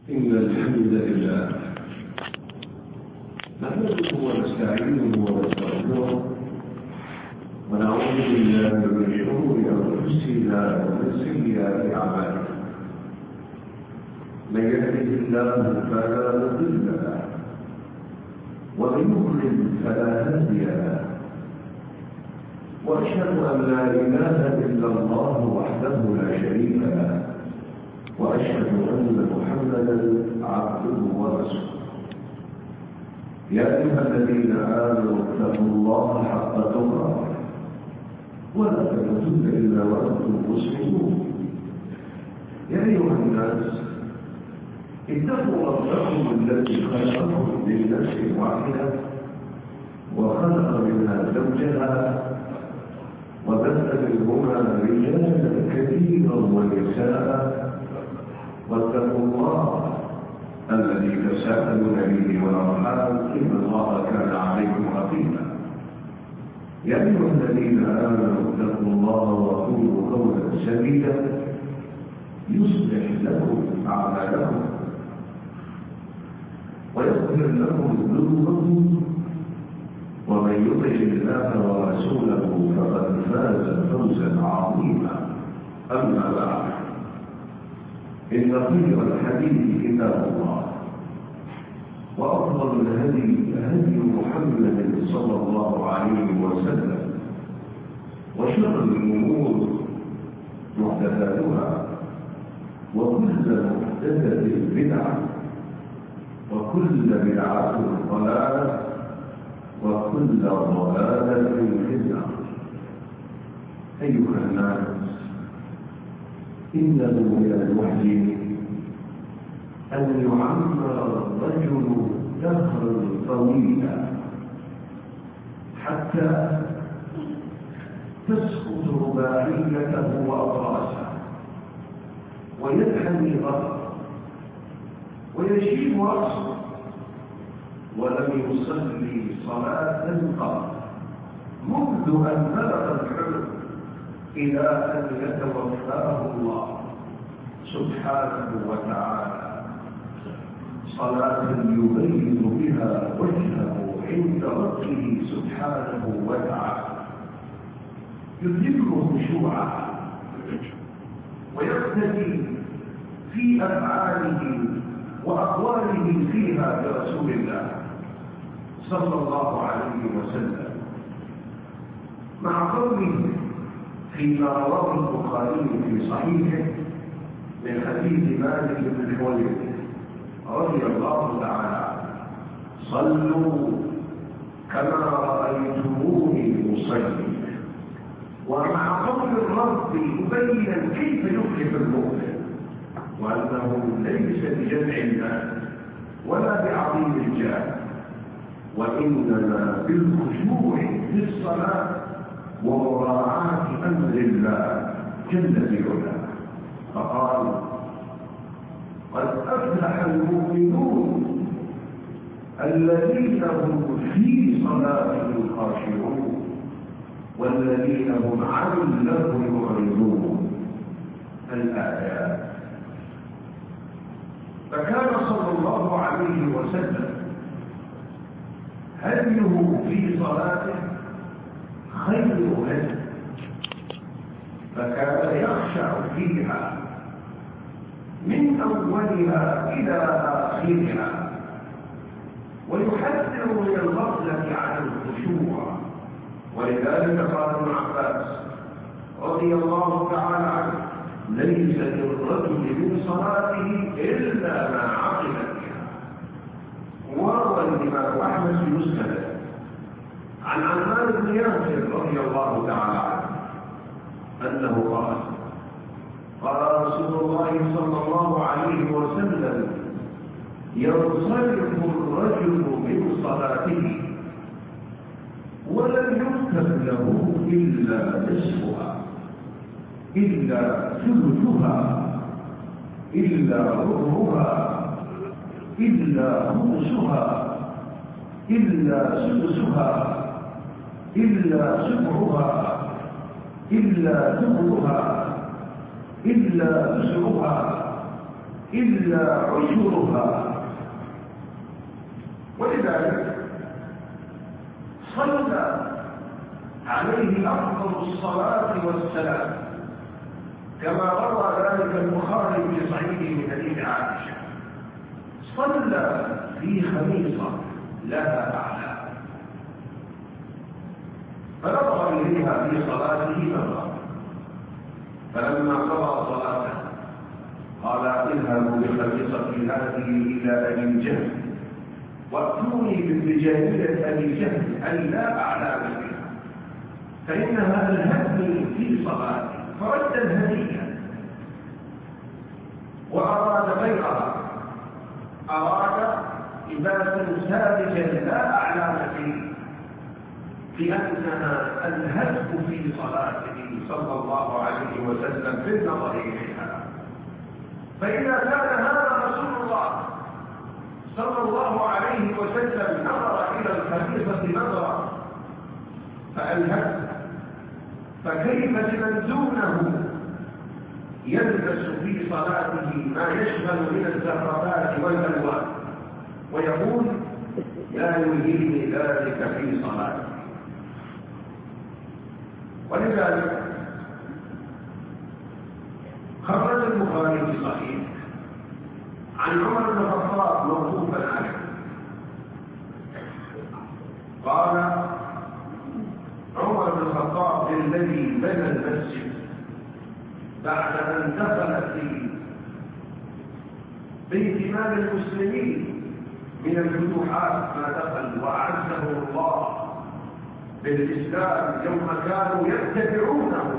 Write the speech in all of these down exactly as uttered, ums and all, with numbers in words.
إن الحمد لله نحمده ونستعينه ونستغفره ونعوذ بالله من شرور أنفسنا ومن سيئات أعمالنا. من يهده الله فلا مضل له ومن يضلل فلا هادي له، وأشهد أن لا إله إلا الله وحده لا شريك له، وأشهد أن محمدا عبده ورسوله. يا أيها الذين آمنوا اتقوا الله حق تقاته ولا تموتن إلا وأنتم مسلمون. يا أيها الناس اتقوا ربكم الذي خلقكم من نفس واحدة وخلق منها زوجها وبث منهما رجالا كثيرا ونساء، واتقوا الله الذي تساءلون به والارحام ان الله كان عليكم رقيبا. يا ايها الذين امنوا اتقوا الله وقولوا قولا سديدا يصلح لكم اعمالكم ويغفر لكم ذنوبكم، ومن يطع الله ورسوله فقد فاز فوزا عظيما. اما بعد، إن خير الحديث كتاب الله، وأفضل الهدي هدي محمد صلى الله عليه وسلم، وشر الأمور محدثاتها، وكل محدثة بدعة، وكل بدعة ضلالة، وكل ضلالة في النار. أيها الناس، إنه من الوحي أن يعمر الرجل دهرا طويلا حتى تسقط رباعيته وأطراسه ويدحني ظهره ويشيب رأسه ولم يصلي صلاة قط منذ أن بلغ الحلم إلى أن يتوفاه الله سبحانه وتعالى، صلاة يبين بها وجهه عند ربه سبحانه وتعالى، يدركه خشوعا ويقتدي في أفعاله وأقواله فيها برسول الله صلى الله عليه وسلم، مع قوله فيما رواه البخاري في صحيحه من حديث مالك بن الحويرث رضي الله تعالى عنه: صلوا كما رأيتموني أصلي. ومع قول الرب مبينا كيف يفلح المؤمن، وأنه ليس بجمع المال ولا بعظيم الجاه، وإنما بالخشوع في الصلاة ومراعاة أمر الله جل في علاه. فقال: قد أفلح المؤمنون الذين هم في صلاتهم خاشعون والذين هم عن اللغو معرضون. الآيات. فكان صلى الله عليه وسلم هديه في صلاته خير هدي، فكان يخشع فيها من أولها إلى آخرها، ويحذر من الغفلة عن الخشوع. ولذلك قال ابن عباس رضي الله تعالى عنه: ليس للرجل من صلاته إلا ما عقل بها. وروى الإمام أحمد في مسنده عن عمار بن ياسر رضي الله تعالى عنه أنه قال: قال رسول الله صلى الله عليه وسلم: ينصرف الرجل من صلاته ولم يكتب له إلا نصفها، إلا ثلثها، إلا ربعها، إلا خمسها، إلا سدسها، إلا سبعها، إلا ثمنها، إلا أسرها، إلا عشرها. ولذلك صلى عليه أفضل الصلاة والسلام كما روى ذلك البخاري في صحيحه من حديث عائشة. صلى في خميصة لها أعلام فنظر إليها في صلاته نظرا، فلما قضى صلاته قال اذهبوا بخميصتي هذه إلى أبي جهل وأتوني بالرجالية أبي جهل أي لا أعلام بها فإنها ألهتني في صلاتي. فرد الهدية وأراد غيرها، أراد لباسا ساذجا لا أعلام فيه لأنها ألهته في صلاته صلى الله عليه وسلم في النظر إليها. فإذا كان هذا رسول الله صلى الله عليه وسلم نظر إلى الخليفة نظرا فألهته، فكيف لمن دونه يلبس في صلاته ما يشمل من الزخرفات والألوان ويقول لا يلهيني ذلك في صلاتي؟ ولذلك خرج البخاري في صحيح عن عمر بن الخطاب موقوفا عليه قال عمر بن الخطاب الذي بنى المسجد بعد ان دخل في بيت مال المسلمين من الفتوحات ما دخل واعزه الله بالاسلام يوم كانوا يتبعونه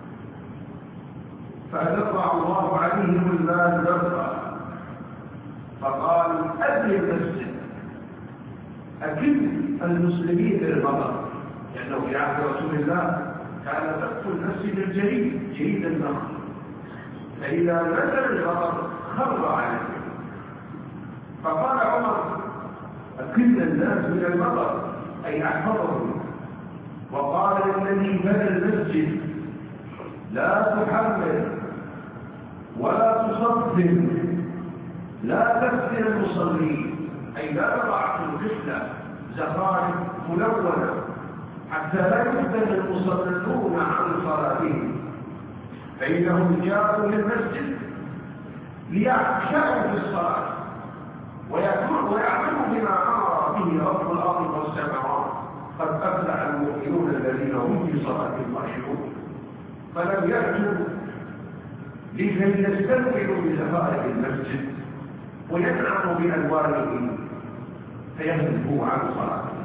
فأدفع الله عليهم المال دفعا فقال أبني المسجد أكل المسلمين للمطر لأنه في عهد رسول الله كان سقف المسجد الجليد جيد النخل فإذا نزل المطر خر عليه فقال عمر أكل الناس من المطر أي أحفظهم. وقال للذي بنى المسجد لا تحمل ولا تصدم لا تفتن المصلين أي لا تضع في القبلة زخارف ملونة حتى لا يفتن المصلون عن صلاتهم فإنهم جاءوا للمسجد ليخشعوا في الصلاة ويعملوا بما أمر به رب الأرض والسماوات قد أفلح المؤمنون الذين هم في صلاتهم خاشعون. فلم يأتوا لكي يستمتعوا بزخارف المسجد وينعموا بألوانه فيهلكوا عن صلاته.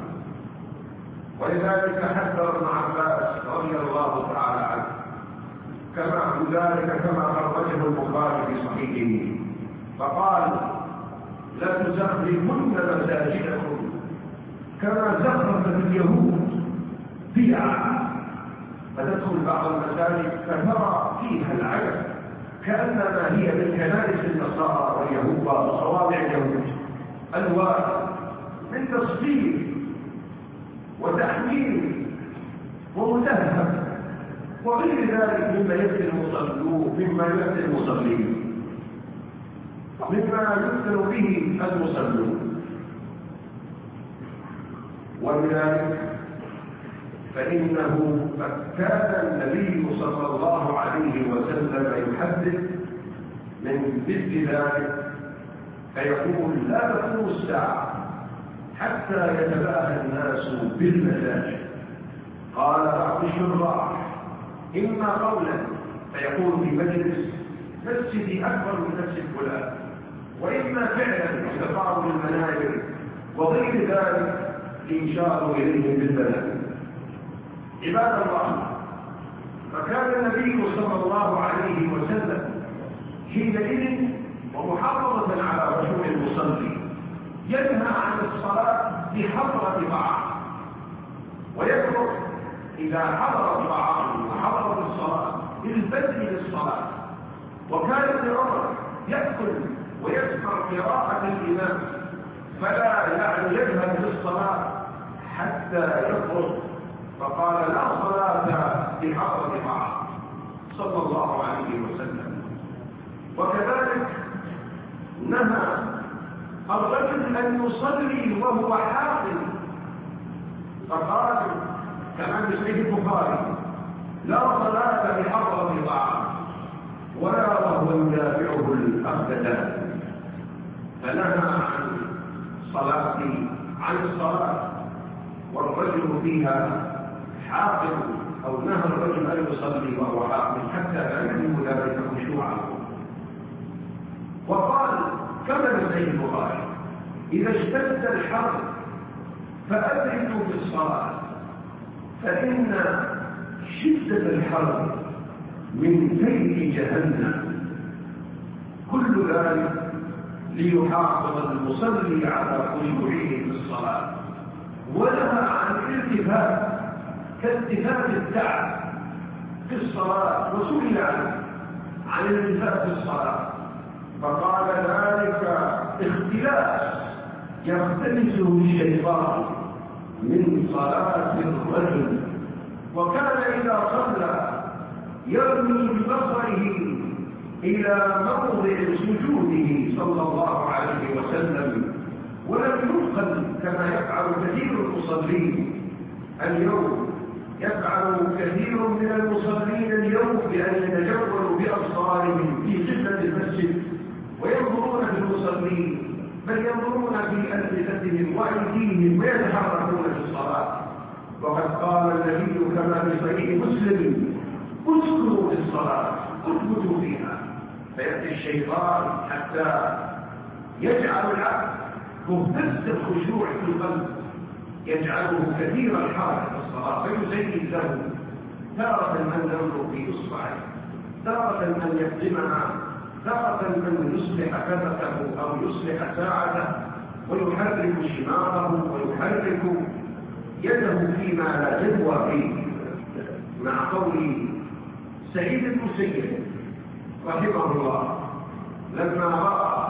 ولذلك حذر ابن عباس رضي الله تعالى عنه كما ذلك كما خرجه البخاري في صحيحه فقال لتزخرفن مساجدكم كما زخرفت اليهود بدعا فتدخل بعض المساجد فترى فيها العجب كأنما هي من كنائس النصارى واليهود وصوامع اليهود ألوان من تصفير وتحميل ومتهم وغير ذلك مما يفتن المصلون مما يفتن المصلين مما يفتن به المصلون. ولذلك فإنه كان النبي صلى الله عليه وسلم يحدث من مثل ذلك فيقول لا تقوم الساعة حتى يتباهى الناس بالمساجد. قال بعض الشراح إما قولا فيقول في مجلس مسجدي أكبر من مسجد فلان وإما فعلا يتفاعل المنابر وغير ذلك إنشاء إليهم بالبلد. عباد الله فكان النبي صلى الله عليه وسلم حينئذ ومحافظة على رسول المصلي ينهى عن الصلاة بحضرة طعام ويكره إذا حضر الطعام وحضرت الصلاة بالبدء للصلاة. وكان ابن عمر يأكل ويسمع قراءة الإمام فلا يعني يذهب للصلاة حتى يخرج فقال لا صلاة بحضرة طعام صلى الله عليه وسلم. وكذلك نهى الرجل أن يصلي وهو حاقد، فقال كما في صحيح البخاري: لا صلاة بحضرة طعام ولا وهو يدافعه الأخدان. فنهى عن صلاة عن الصلاة والرجل فيها حاقد، أو نهى الرجل أن يصلي وهو حاقد حتى لا يكون ذلك خشوعا. وقال كما في صحيح البخاري: إذا اشتد الحر فأبردوا في الصلاة، فإن شدة الحر من فيء جهنم. كل ذلك ليحافظ المصلي على خشوعه في الصلاة. ونهى عن الالتفات كالتفات التعب في الصلاة، وسئل عنه عن الالتفات في الصلاة فقال: ذلك اختلاس يختلسه الشيطان من صلاة الرجل. وكان إذا صلى يرمي ببصره إلى موضع سجوده صلى الله عليه وسلم، ولم ينقل كما يفعل كثير المصلين اليوم. يفعل كثير من المصلين اليوم بأن يتجولوا بأبصارهم في قبلة المسجد وينظرون في المصلين، بل ينظرون في ألسنتهم وأيديهم ويتحركون في الصلاة. وقد قال النبي كما في صحيح مسلم: اسكنوا في الصلاة، اثبتوا فيها. فيأتي الشيطان حتى يجعل العبد مهتز الخشوع في القلب، يجعله كثير الحركة في الصلاة، فيزين له تارة أن ينظر في إصبعه، تارة أن يقدمها، تارة أن يصلح كفته أو يصلح ساعته، ويحرك شماغه ويحرك يده فيما لا جدوى فيه. مع قول سعيد المسيب رحمه الله لما رأى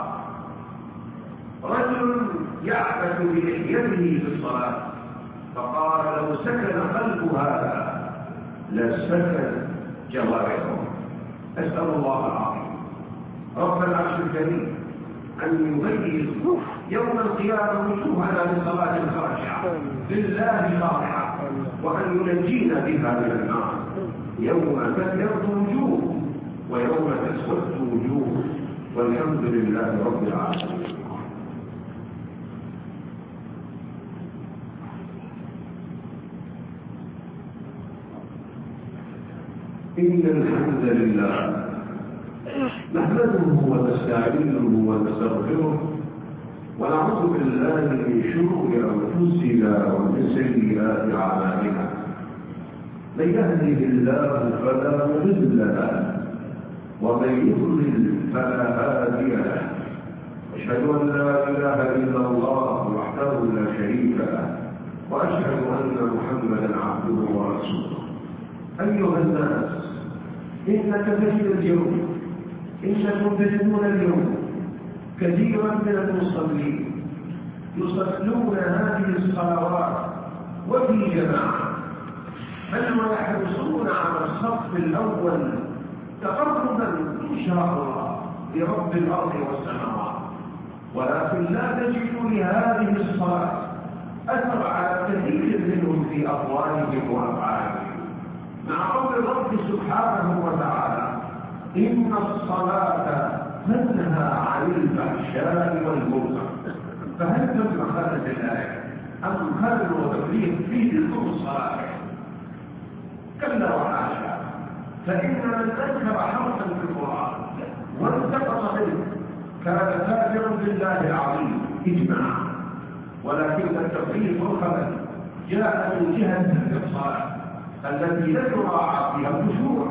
رجل يعبث بلحيته في الصلاة فقال: لو سكن قلب هذا لسكن جوارحه. أسأل الله العظيم رب العرش الكريم أن يميز يوم القيامة وجوهنا لصلاة خاشعة لله خاضعة، وأن ينجينا بها من النار يوم تبيض وجوه ويوم تسود وجوه، والحمد لله رب العالمين. إن الحمد لله نحمده ونستعينه ونستغفره ونعوذ بالله من شرور أنفسنا ومن سيئات أعمالنا. من يهده الله فلا مضل له ومن يضلل فلا هادي له. أشهد أن لا إله إلا الله وحده لا شريك له، وأشهد أن محمدا عبده ورسوله. أيها الناس، إن كثير اليوم إنكم تجدون اليوم كثيرا من المصلين يصلون هذه الصلوات وفي جماعة، بل ويحرصون على الصف الأول تقربا إن شاء الله لرب الأرض والسماوات، ولكن لا تجد لهذه الصلاة أثر على كثير منهم في أقوالهم وأفعالهم، مع قول الرب سبحانه وتعالى: إن الصلاة تنهى عن الفحشاء والمنكر. فهل تم خالد الآية أم خالد وتفريق في تلك الصلاة؟ كلا وحاشا، فإن من أنكر حرفا في القرآن وانتقص منه كان كافرا بالله العظيم إجماعا. ولكن التفريق والخلل جاء من جهة تلك الصلاة التي لا يراعى فيها الخشوع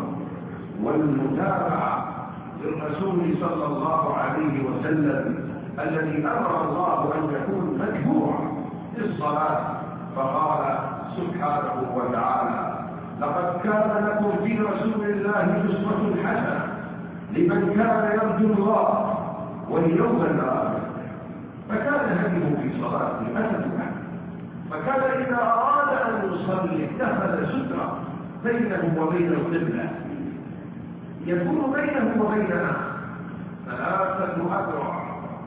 والمتابعة للرسول صلى الله عليه وسلم الذي أمر الله أن يكون مجموع للصلاة. فقال سبحانه وتعالى: لقد كان لكم في رسول الله أسوة حسنة لمن كان يرجو الله واليوم الآخر. فكان هديه في صلاته أسوة، فكان إذا أراد أن يصلي اتخذ سترة بينه وبين القبلة يكون بينه وبينها ثلاثة أذرع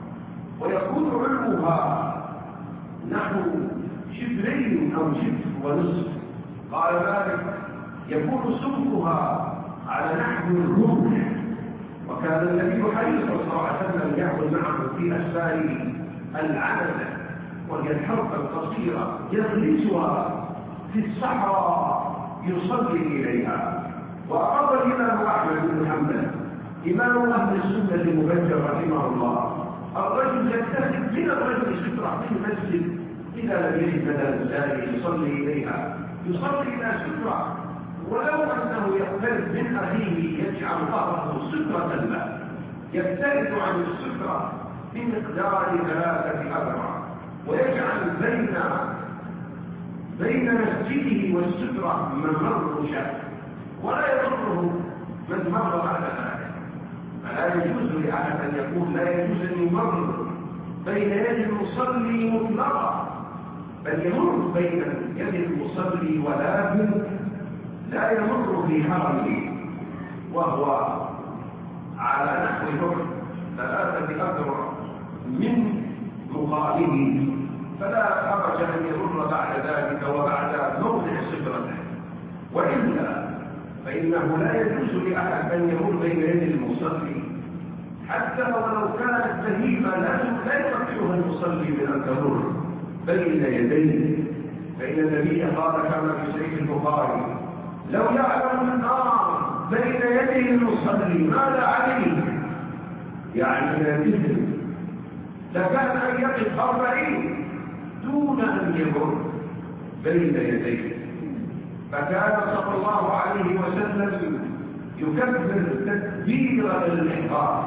سمكها نحو شبرين أو شبر ونصف. قال مالك يكون سمكها على نحو الرمح. وكان النبي حريصا صلى الله عليه وسلم يأخذ معه في أسفاره العنزة، وهي الحرب القصيرة يغرسها في الصحراء يصلي إليها. وأقر الإمام أحمد بن حنبل إمام أهل السنة المبجل رحمه الله الرجل يتخذ من الرجل سترة في المسجد إذا لم يجد بدل ذلك يصلي إليها، يصلي إلى سترة، ولو أنه يقترب من أخيه يجعل ظهره سترة له، يبتعد عن السترة بمقدار ثلاثة أذرع، ويجعل بين بين مسجده والسترة ممر شهر، ولا يضره من مر بعد ذلك. فلا يجوز لأحد أن يقول لا يجوز أن يمر بين يد المصلي مطلقا، بل يمر بين يد المصلي ولكن لا يمر في حرمه وهو على نحو الحكم ثلاثة أذرع من مقابله، فلا حرج أن يمر بعد ذلك وبعد موضع سترته. وإلا فإنه لا يجوز لأحد أن يمر بين يد المصلي حتى ولو كانت بهيمة لا يمكنها المصلي من أن تمر بين يديه، فإن النبي قال كما في صحيح البخاري لو يعلم النار بين يدي المصلي ماذا عليه، يعني لا يجوز، لكان أن يقف أربعين دون أن يمر بين يديه. فكان صلى الله عليه وسلم يكبر تكبير الإحرام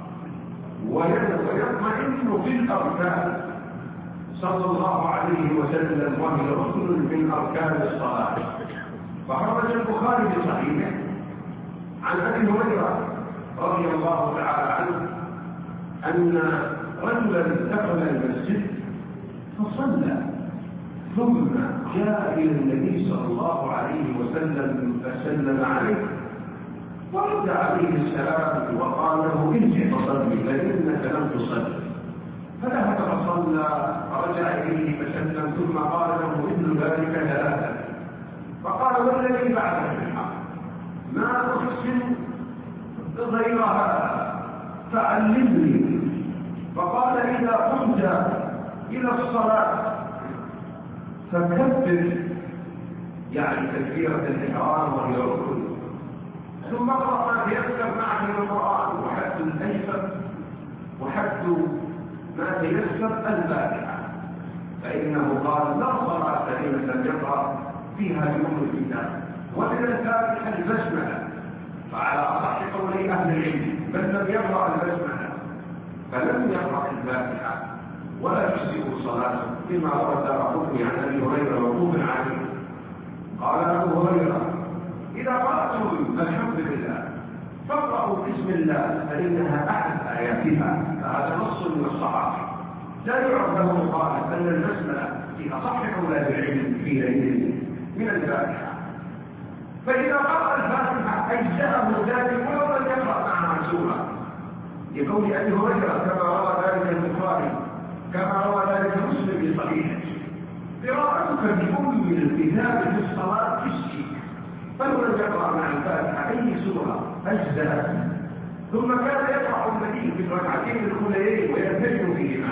ويطمئن في الأركان صلى الله عليه وسلم، وهي ركن من أركان الصلاة. فخرج البخاري بصحيحه عن أبي هريرة رضي الله تعالى عنه أن رجلا دخل المسجد فصلى، ثم جاء إلى النبي صلى الله عليه وسلم فسلم عليه ورد عليه السلام وقال له ارجع فصلي فإنك لم تصلي. فذهب فصلى فرجع إليه فسلم ثم قال له مثل ذلك ثلاثة. فقال والذي بعدها بالحق ما أحسن غيرها فعلمني. فقال إذا قمت إلى الصلاة فكبر، يعني تكبيرة الإحرام وهي ركن، ثم اقرأ ما تيسر معه من القرآن، وحد الأيسر وحد ما تيسر الفاتحة، فإنه قال لا صلاة لمن لم يقرأ فيها بأم الكتاب، ومن الفاتحة البسملة، فعلى أصح قولي أهل العلم من لم يقرأ البسملة فلم يقرأ الفاتحة ولا تجزئ صلاته، بما ورد ربه عن أبي هريرة موقوفا عليه. قال أبو هريرة إذا قرأتم الحمد لله فاقرأوا بسم الله فإنها أحد آياتها، فهذا نص من الصحابة لا يعرف له مخالف أن البسملة في أصح أولاد العلم في ليل من الفاتحة. فإذا قرأ الفاتحة أجزأه ذلك ولو لم يقرأ معها سورة، لقول أبي هريرة كما روى ذلك البخاري كما روى ذلك مسلم في صحيحه قراءتك بأم الكتاب في الصلاة تشفي، فلو لم يقرأ مع الفاتحة أي سورة أجزأ. ثم كان يقرأ النبي في الركعتين الأوليين ويلتزم فيهما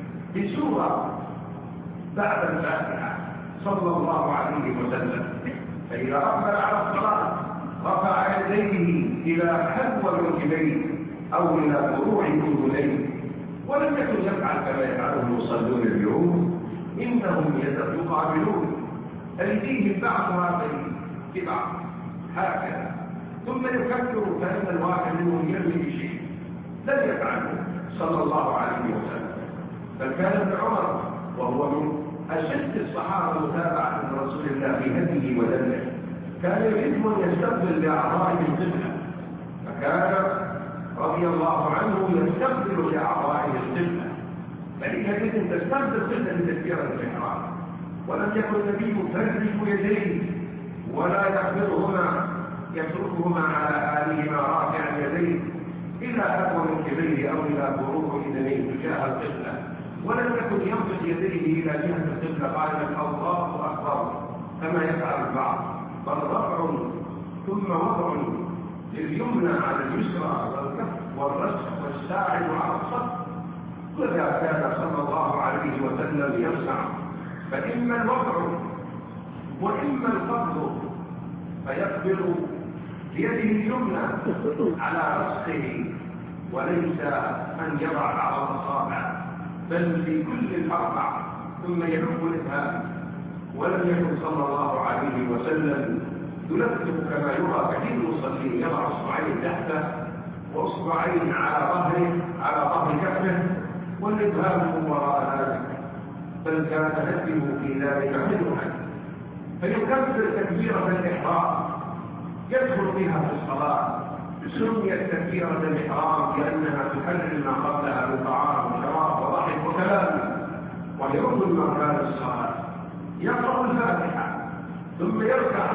بسورة بعد الفاتحة صلى الله عليه وسلم. فإذا أقبل على الصلاة رفع يديه إلى حذو منكبيه أو إلى فروع أذنيه، ولم يكن يفعل كما يفعله المصلون اليوم، إنهم يقابلون أيديهم بعضها ببعض هكذا، ثم يكبر فإن الواحد منهم يرمي بشيء، لم يفعله صلى الله عليه وسلم. بل كان ابن عمر وهو من أشد الصحابة متابعة لرسول الله في هديه ودله كان يحب أن يستقبل لأعضائه القبلة، فكان رضي الله عنه يستقبل لأعضائه القبلة، فلذلك تستقبل قبلة لتكبير الإحرام. ولم يكن النبي يفرج يديه ولا يقبضهما يتركهما على آلهما رافعا يديه إلى حذو منكبيه أو إلى فروع إذنيه تجاه القبلة، ولم يكن يديه إلى جهة القبلة قائلا الله أكبر كما يفعل البعض، بل رفع ثم وضع لليمنى على اليسرى والكف والرسخ والساعد على الصف، وذا كان صلى الله عليه وسلم يصنع. فإما الوضع وإما القبض، فيقبل بيده اليمنى على رسخه وليس أن يضع على الأصابع، بل في كل الأربع، ثم يلف الإبهام. ولم يكن صلى الله عليه وسلم يلفظ كما يرى كثير المصلين، يضع اصبعين تحته واصبعين على ظهره على ظهر كفه والابهام وراء ذلك، بل كان يكتب في ذلك حلوها. فيكبر تكبيرة الإحرام يدخل بها في الصلاة، سميت تكبيرة الإحرام لأنها تحلل ما قبلها من طعام وشراب وضحك وكلام، وهي ركن من أركان الصلاة. يقرأ الفاتحة ثم يركع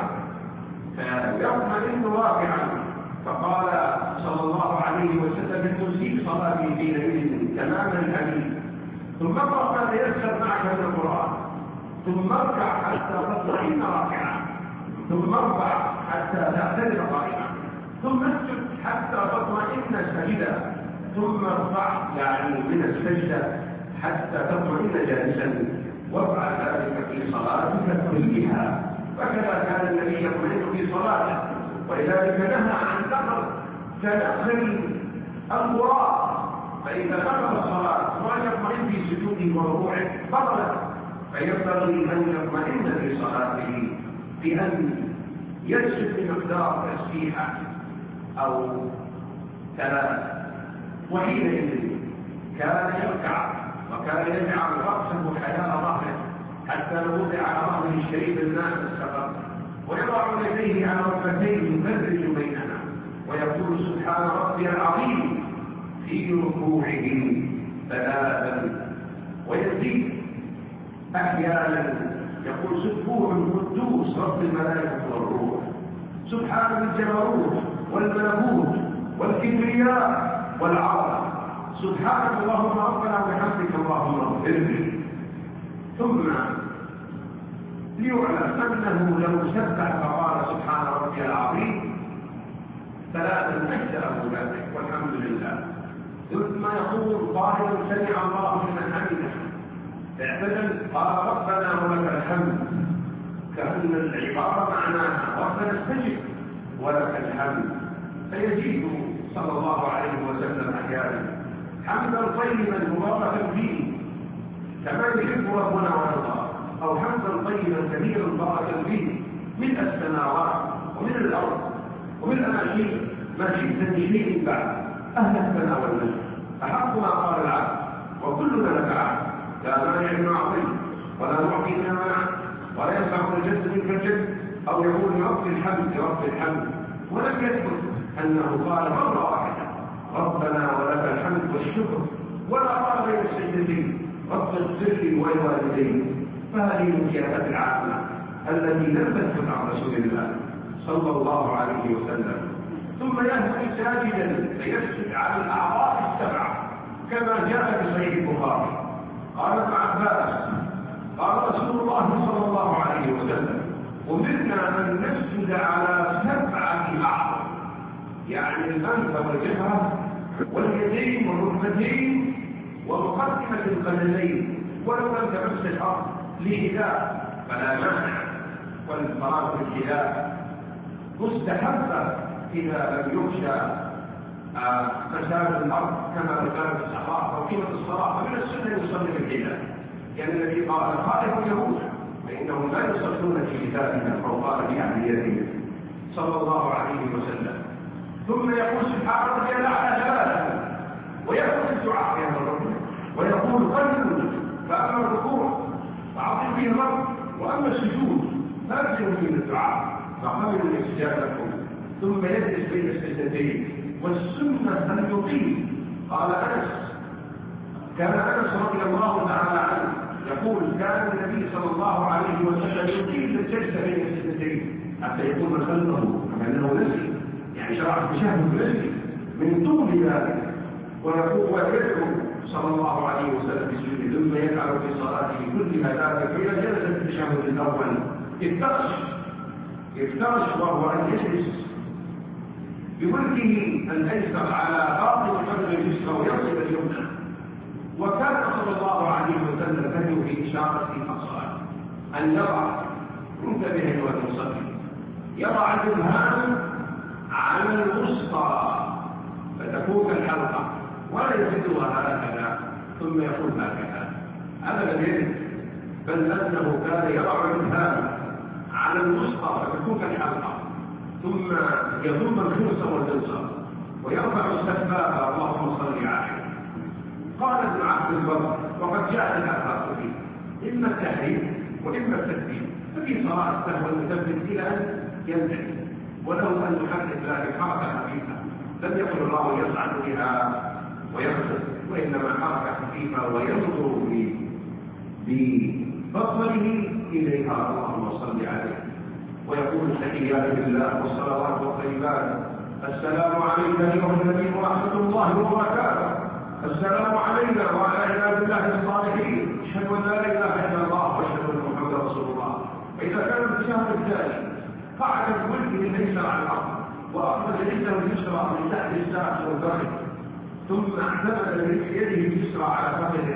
فيطمئن راكعا، فقال صلى الله عليه وسلم تزيد صلاتي في ليل تمام الأمين، ثم اقرأ ما تيسر معك من القرآن، ثم اركع حتى تطمئن راكعا، ثم ارفع حتى تعتدل قائما، ثم اسجد حتى تطمئن ساجدا، ثم ارفع يعني من السجدة حتى تطمئن جالسا، وافعل ذلك في صلاتك كلها. فكذا كان النبي يطمئن في صلاته، ولذلك نهى عن نقر كنقر الغراب، فإذا نقر الصلاة وأن يطمئن في سجوده وركوعه بطلت. فينبغي أن يطمئن في صلاته بأن يسجد بمقدار تسبيحة أو ثلاث، وحينئذ كان يركع وكان يجعل رأسه حيال ظهره حتى لو وضع على ظهره الشريف الناس السفر، ويضع يديه على ركبتيه يفرج بيننا ويقول سبحان ربي العظيم في ركوعه ثلاثا، ويزيد أحيانا يقول سبوح قدوس رب الملائكة والروح، سبحان الجبروت والملكوت والكبرياء والعظمة، سبحانك اللهم ربنا وبحمدك اللهم اغفر لي. ثم ليعلم أنه لو سبح فقال سبحان ربي العظيم ثلاثا أجزأه ذلك والحمد لله، ثم يقول قائلا سمع الله لمن حمده، اعتدل قال ربنا ولك الحمد، كأن العبارة معناها ربنا استجب ولك الحمد. فيزيد صلى الله عليه وسلم أحيانا حمدا طيبا مباركا فيه كما يحب ربنا ويرضى، أو حمدا طيبا كثيرا مباركا فيه من السماوات ومن الأرض ومن الأماكن ما شئت من شيء بعد أهل الثناء والمجد أحق ما قال العبد وكلنا لك عبد، لا مانع من أعطيه ولا معطي من منع ولا ينفع الجد منك الجد، أو يقول لرب الحمد لرب الحمد، ولم يثبت أنه قال مرة واحدة ربنا ولك الحمد والشكر، ولا قال بين السجدتين رب اغفر لي ولوالدي. فهذه الزيادات العامة التي لم تثبت عن رسول الله صلى الله عليه وسلم. ثم يهوي ساجدا فيسجد على الأعضاء السبعة كما جاء في صحيح البخاري. قال ابن عباس قال رسول الله صلى الله عليه وسلم أمرنا أن نسجد على سبعة أعضاء، يعني الأنف والجبهة واليدين والركبتين ومقدمة القدمين، ولو لم تمس الأرض لحذاء فلا مانع، والفراغ في الحذاء مستحبة إذا لم يخشى مسافة الأرض كما كانت الصحراء أو قيمة الصلاة، فمن السنة يصلي بالحذاء، يعني الذي قال خالف اليهود فإنهم لا يصلون في كتابهم أو قال في عهديتهم صلى الله عليه وسلم. ثم يقول سبحان ربي الأعلى ثلاثة ويقول الدعاء في هذا الركن، ويقول قلبه فأما الركوع فعظم فيه الرب، وأما السجود فأبزروا فيه الدعاء فقبلوا الاستجابة لكم، ثم يجلس بين السجدتين. والسنة أن يطيل. قال أنس كان أنس رضي الله تعالى عنه يقول كان النبي صلى الله عليه وسلم يطيل الجلسة بين السجدتين حتى يكون خلفه كأنه نسي، يعني شرع التشهد نسي من طول ذلك، ويقول ويدعو صلى الله عليه وسلم بسجوده، ثم يفعل في صلاة فيها ذلك إلى جلسة التشهد الأول افترش افترش وهو أن يجلس بملكه الأيسر على باطن قدم اليسرى وينصب اليمنى. وكان صلى الله عليه وسلم كان في إشارة في الصلاة أن يضع منتبها والمصلي يضع الإبهام على الوسطى فتكون الحلقة ولا يزيدها هكذا ثم يقول هكذا. هذا لم يرد، بل أنه كان يضع الإبهام على الوسطى فتكون الحلقة ثم يضم الخمس والبنصر ويرفع السبابة اللهم صل عليه. قال ابن عبد البر وقد جاء الآثار فيه إما التحريم وإما التثبيت، ففي صلاة سهو المثبت إلى أن ينتهي، ولو أن يحدث ذلك حركة خفيفة لم يقل الله يصعد بها ويقصد، وإنما حركة خفيفة وينظر ببصره إليها اللهم صل عليه، ويقول التحيات لله والصلوات والطيبات السلام عليك أيها النبي ورحمة الله وبركاته، السلام علينا وعلى عباد الله الصالحين، اشهد ان لا اله الا الله واشهد ان محمدا رسول الله. فاذا كان الشهر الثاني قعد بوجهه الايسر على الارض واخرج يده اليسرى من تحت الساق والفخذ ثم اعتمد بيده اليسرى على فخذه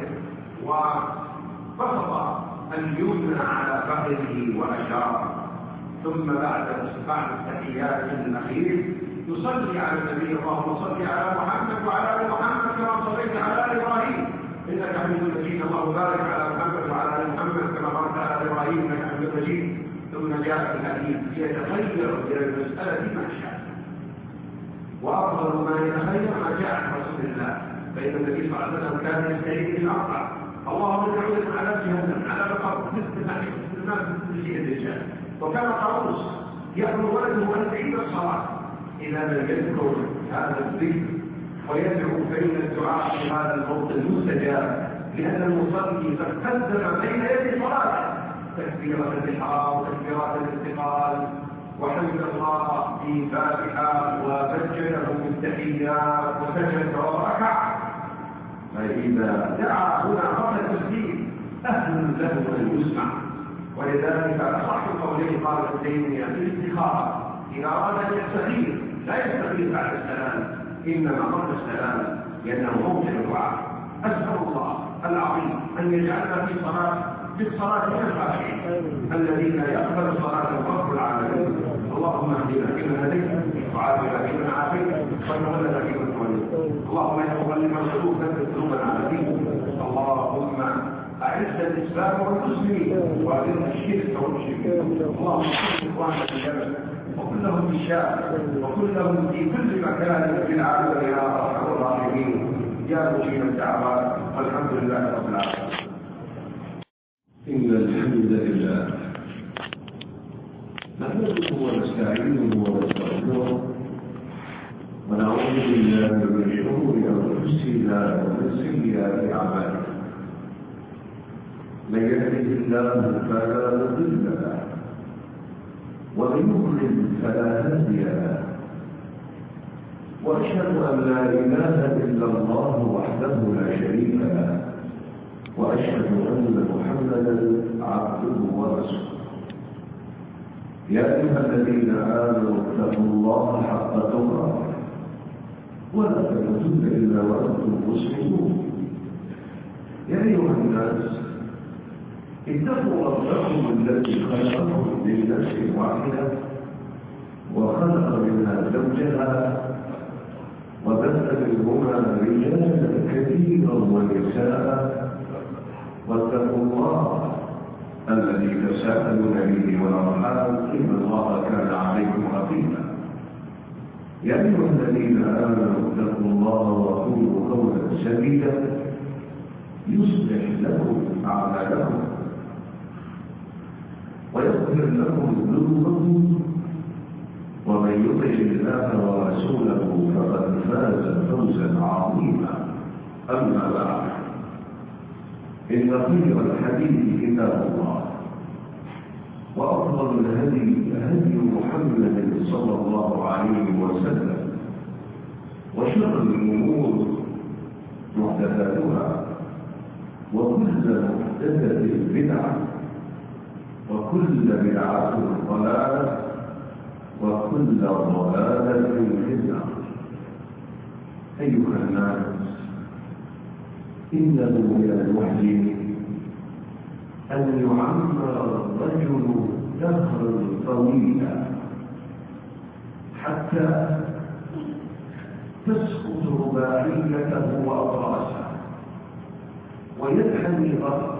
وبسط اليمنى على فخذه واشار، ثم بعد بعد التحيات الاخير يصلي على النبي اللهم صل على محمد وعلى ال محمد كما صليت على ال ابراهيم انك حميد مجيد، اللهم بارك على محمد وعلى ال محمد كما باركت على ال ابراهيم انك حميد مجيد. ثم جاء الحديث يتخير الى المساله ما شاء، وافضل ما يتخير ما جاء عن رسول الله، فان النبي صلى الله عليه وسلم كان يستعيذ بالاربع، اللهم اجعل على جهنم على الارض مثل نحن الناس مثل شيء الرجال. وكان طاووس يامر ولده ان تعيد الصلاه إذا لم يذكر هذا الذكر ويدعو بين الدعاء في هذا الموطن المستجاب، لأن المصلي قد قدم بين يدي صلاته تكبيرة الإحرام وتكبيرات الانتقال وحمد الله في فاتحة وسجده بالتحيات وسجد وركع، فإذا دعا هنا قبل التسليم أهل له أن يسمع. ولذلك أصح قوله قال ابن تيمية في الاستخارة إذا أراد أن يستخير لا يستخير بعد السلام، إنما قبل السلام لأنه موضع الدعاء. أسأل الله العظيم أن يجعلنا في صلاة في الصلاة الخاشعين الذين يقبل صلاة رب العالمين. اللهم اهدنا فيمن هديت وعافنا فيمن عافيت وتولنا فيمن توليت. اللهم يا مقلب القلوب ثبت قلوبنا على دينك. اللهم أعز الإسلام والمسلمين وأذل الشرك والمشركين. اللهم صل إخواننا في الجنة وكلهم في الشام وكلهم في كل مكان في العالم يا أرحم الراحمين يا مجيب الدعوات، والحمد لله رب العالمين. إن الحمد لله نحمده ونستعينه ونستغفره ونعوذ بالله من شرور أنفسنا ومن سيئات أعمالنا. من يهده الله فلا مضل له ومن يضلل فلا هادي له، واشهد ان لا اله الا الله وحده لا شريك له، واشهد ان محمدا عبده ورسوله. يا ايها الذين امنوا اتقوا الله حق تقاته ولا تموتن الا وانتم مسلمون. يا ايها الناس اتقوا ربكم الذي خلقكم من نفس واحده وخلق منها زوجها وبث منهما رجالا كثيرا ونساء، واتقوا الله الذي تساءلون به والارحام ان الله كان عليكم رقيبا. يا ايها الذين امنوا اتقوا الله وقولوا قولا سديدا يصلح لكم اعمالكم ويغفر لكم ذنوبكم، ومن يطع الله ورسوله فقد فاز فوزا عظيما. اما بعد، ان خير الحديث كتاب الله، وافضل الهدي هدي محمد صلى الله عليه وسلم، وشر الامور محدثاتها وكل محدثه محدثة بدعة وكل بدعة ضلالة وكل ضلالة في النار. أيها الناس، إنه من الوحي أن يعمر الرجل دهرا طويلا حتى تسقط رباعيته وأطراسه ويدحني ظهره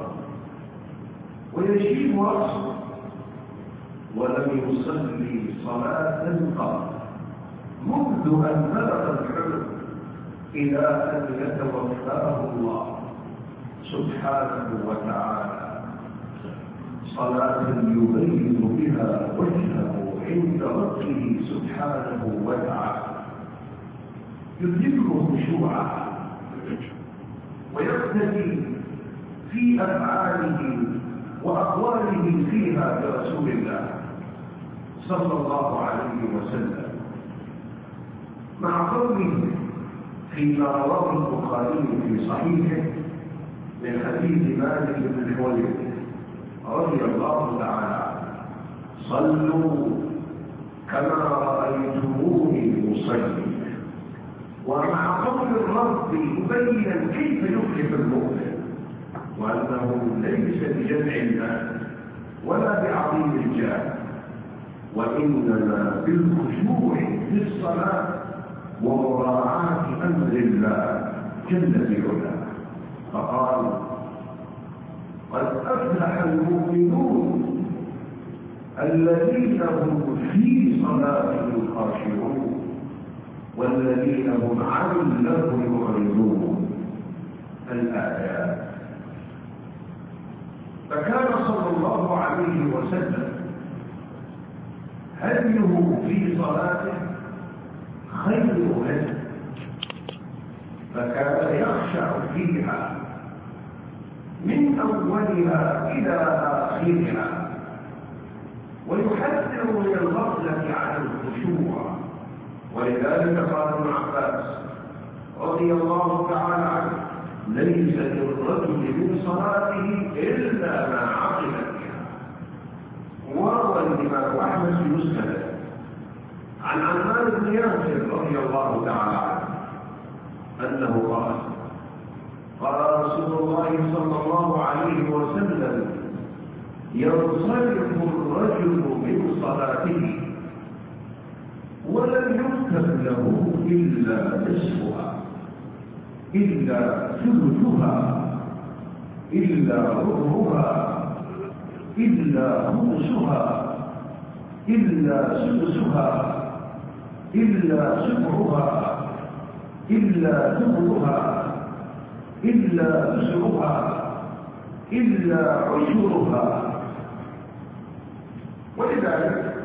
ويشيب رأسه ولم يصلي صلاة قط منذ أن بلغ الحلم إلى أن يتوفاه الله سبحانه وتعالى صلاة يبين بها وجهه عند ربه سبحانه وتعالى، يدركه خشوعا ويقتدي في أفعاله وأقواله فيها برسول الله صلى الله عليه وسلم، مع قوله فيما رواه البخاري في صحيحه من حديث مالك بن الحويرث رضي الله تعالى عنه: صلوا كما رأيتموني أصلي. ومع قول الرب مبينا كيف يفلح المؤمن وأنه ليس بجمع المال ولا بعظيم الجاه، وإنما بالخشوع في الصلاة ومراعاة أمر الله جل في علاه. فقال: قد أفلح المؤمنون الذين هم في صلاتهم خاشعون والذين هم عن اللغو معرضون. الآيات. فكان صلى الله عليه وسلم هديه في صلاته خير هدي، فكان يخشع فيها من أولها إلى آخرها ويحذر من الغفلة عن الخشوع. ولذلك قال ابن عباس رضي الله تعالى عنه: ليس للرجل من صلاته إلا ما عقل بها. وروى الإمام أحمد في مسنده عن عمار بن ياسر رضي الله تعالى عنه أنه قال: قال رسول الله صلى الله عليه وسلم: ينصرف الرجل من صلاته ولم يكتب له إلا نصفها إلا ثلثها إلا ربعها إلا خمسها إلا سدسها إلا سبعها إلا ثمنها إلا تسعها إلا عشرها. ولذلك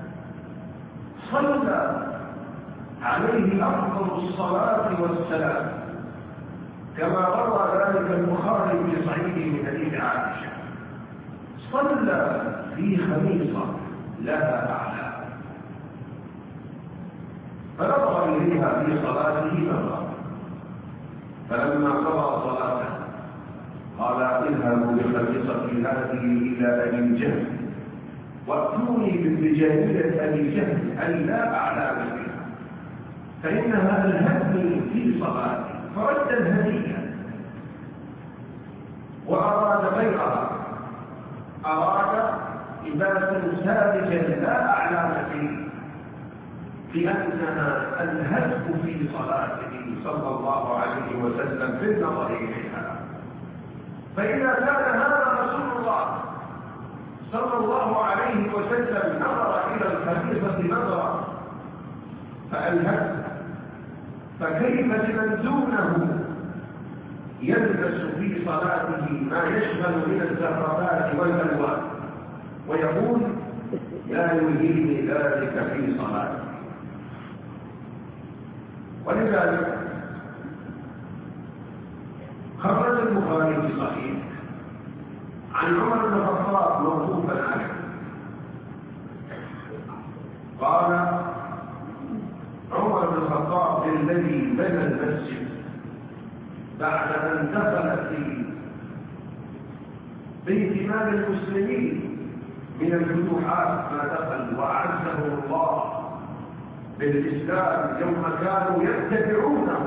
صلى عليه أفضل الصلاة والسلام كما روى ذلك البخاري في صحيحه من حديث عائشة: صلى في خميصة لها أعلام فنظر إليها في صلاته مرة، فلما قضى صلاته قال: اذهبوا بخميصتي هذه إلى أبي جهل وأتوني بمجانية أبي جهل أن لا أعلام بها فإنها ألهتني في صلاتي. فرد الهدية وأراد غيرها، أراد لباسا ساذجا لا أعلام فيه لأنها ألهته في صلاته صلى الله عليه وسلم في النظر إليها. فإذا كان هذا رسول الله صلى الله عليه وسلم نظر إلى الخليفة نظرا فألهته، فكيف لمن دونه يلبس في صلاته ما يشمل من الزخرفات والألوان ويقول: لا يلهيني ذلك في صلاتي. ولذلك خرج البخاري في صحيح عن عمر بن الخطاب موقوفا عليه قال عمر بن الخطاب الذي بنى المسجد بعد ان دخل في باهتمام المسلمين من الفتوحات ما دخل وأعزه الله بالإسلام يوم كانوا يتبعونه،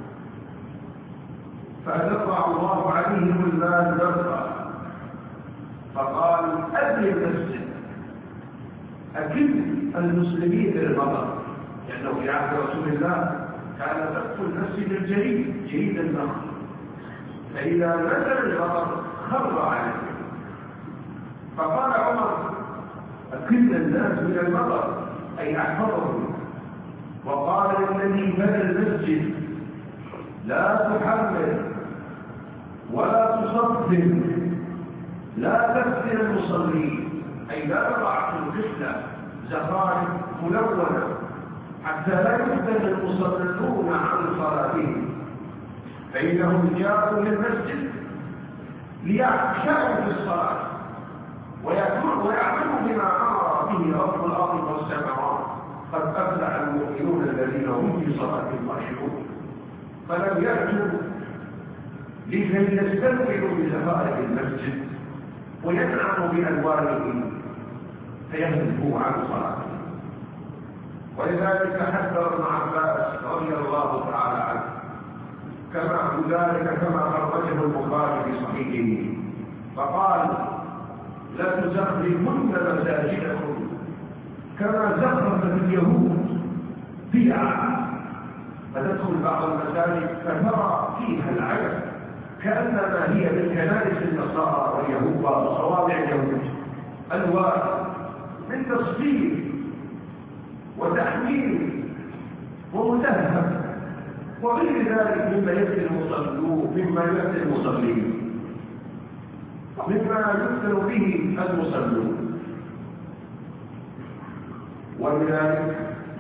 فأدفع الله عليهم المال نفرا، فقال أبني المسجد، أكل المسلمين بالمطر، لأنه في عهد رسول الله كان فتح المسجد الجليد جليد النخل، فإذا نزل المطر خر عليه، فقال عمر أكل الناس من المطر أي أحفظهم، وقال للذي بنى المسجد لا تحمل ولا تصفن، لا تفتن المصلين، أي لا تضع في القبلة زخارف ملونة حتى لا يفتن المصلون عن صلاتهم، فإنهم جاءوا للمسجد ليخشعوا في الصلاة ويعملوا بما أمر به رب الأرض والسماوات، قد أفلح المؤمنون الذين هم في صلاتهم خاشعون، فلم يأتوا لكي يستمتعوا بزخارف المسجد وينعموا بألوانه فيهدفوا عن صلاتهم. ولذلك حذر ابن عباس رضي الله تعالى عنه كما ذلك كما خرجه البخاري في صحيحه، فقال لا تزخرفن مساجدكم كما زخرفت اليهود بدعا، فتدخل بعض المساجد فترى فيها العجب كأنما هي من كنائس النصارى واليهود وصوامع اليهود، ألوان من تصفير وتحميل ومتهم وغير ذلك مما يفتن المصلون مما يفتن المصلين مما يفتن به المصلون. ولذلك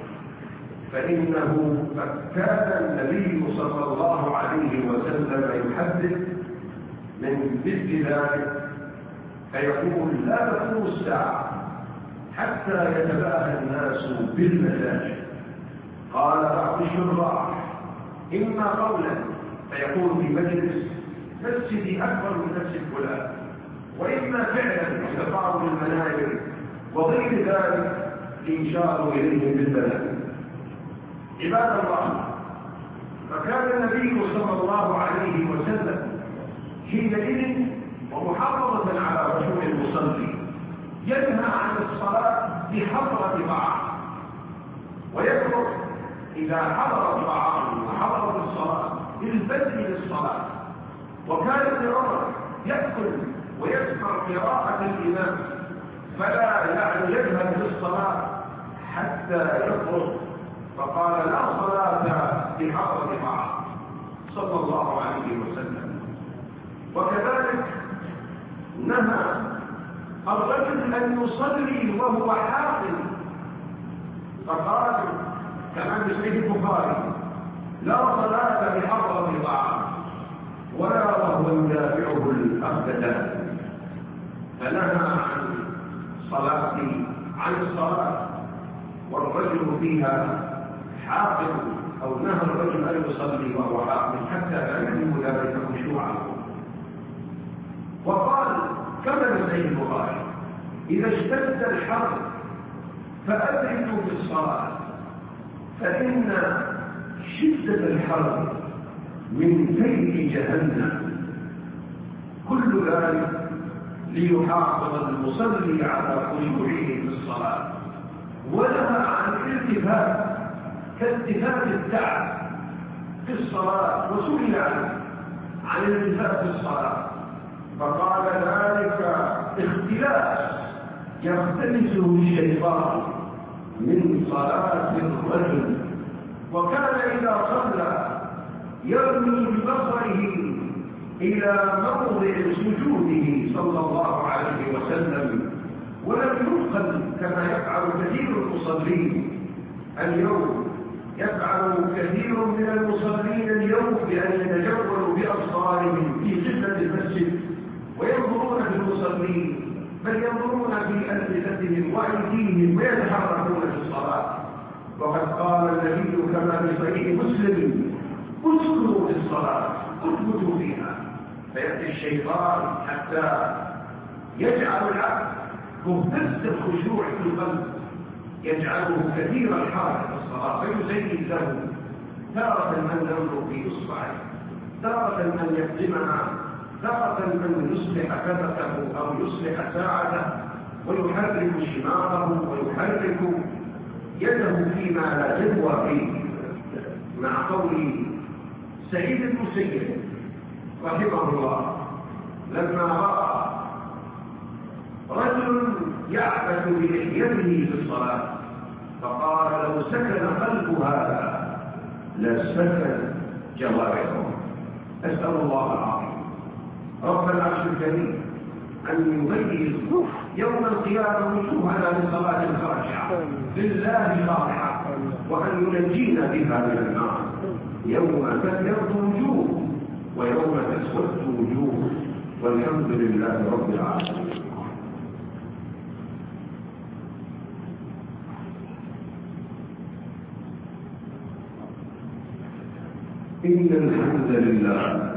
فإنه كان النبي صلى الله عليه وسلم يحدث من مثل ذلك فيقول لا تقوم الساعة حتى يتباهى الناس بالمساجد. قال بعض الشراح إما قولا فيقول في مجلس مسجدي أكبر من مسجد فلان، وإما فعلا يتفاعل المنابر وغير ذلك ليشار إليهم بالبلد. عباد الله، فكان النبي صلى الله عليه وسلم حينئذ ومحافظة على رجل المصلي ينهى عن الصلاة بحضرة طعام، ويكره إذا حضر الطعام وحضرت الصلاة بالبدء للصلاة. وكان ابن عمر يأكل ويسمع قراءة الإمام فلا يعني يذهب للصلاة حتى يخرج، فقال لا صلاة بحضرة طعام صلى الله عليه وسلم. وكذلك نهى الرجل أن يصلي وهو حاقد، فقال كما في صحيح البخاري لا صلاة بحضرة طعام ولا وهو يدافعه الأخدان، فنهى عن صلاة عن الصلاة والرجل فيها حاقد، أو نهى الرجل أن يصلي وهو حاقد حتى لا يكون ذلك خشوعا. وقال كما في صحيح البخاري إذا اشتد الحر فأبردوا بالصلاة، فإن شدة الحر من فيء جهنم. كل ذلك ليحافظ المصلي على خشوعه في الصلاة، ونهى عن الالتفات كالتفات التعب في الصلاة، وسئل عنه عن الالتفات في الصلاة فقال ذلك اختلاس يختلسه الشيطان من صلاة الرجل. وكان إذا صلى يرمي ببصره إلى موضع سجوده صلى الله عليه وسلم، ولم ينقل كما يفعل كثير المصلين اليوم. يفعل كثير من المصلين اليوم بأن يتجولوا بأبصارهم في قبلة المسجد وينظرون في المصلين، بل ينظرون في ألسنتهم وأيديهم ويتحركون في الصلاة. وقد قال النبي كما في صحيح مسلم اسكنوا في الصلاة اثبتوا فيها، فيأتي الشيطان حتى يجعل العبد مهتز الخشوع في القلب، يجعله كثير الحركة في الصلاة، فيزين له تارة أن ينظر في إصبعه، تارة أن يقدمها، تارة أن يصلح كتفه أو يصلح ساعته، ويحرك شماغه ويحرك يده فيما لا جدوى فيه، مع قول سعيد المسيب رحمه الله لما رأى رجل يعبث بلحيته في الصلاة فقال لو سكن قلب هذا لسكن جوارحه. أسأل الله العظيم رب العرش الكريم أن يميز يوم القيامة وجوهنا لصلاة خاشعة لله خاضعة، وأن ينجينا بها من النار يوم تبيض وجوه ويوم تسود وجوه، والحمد لله رب العالمين. إن الحمد لله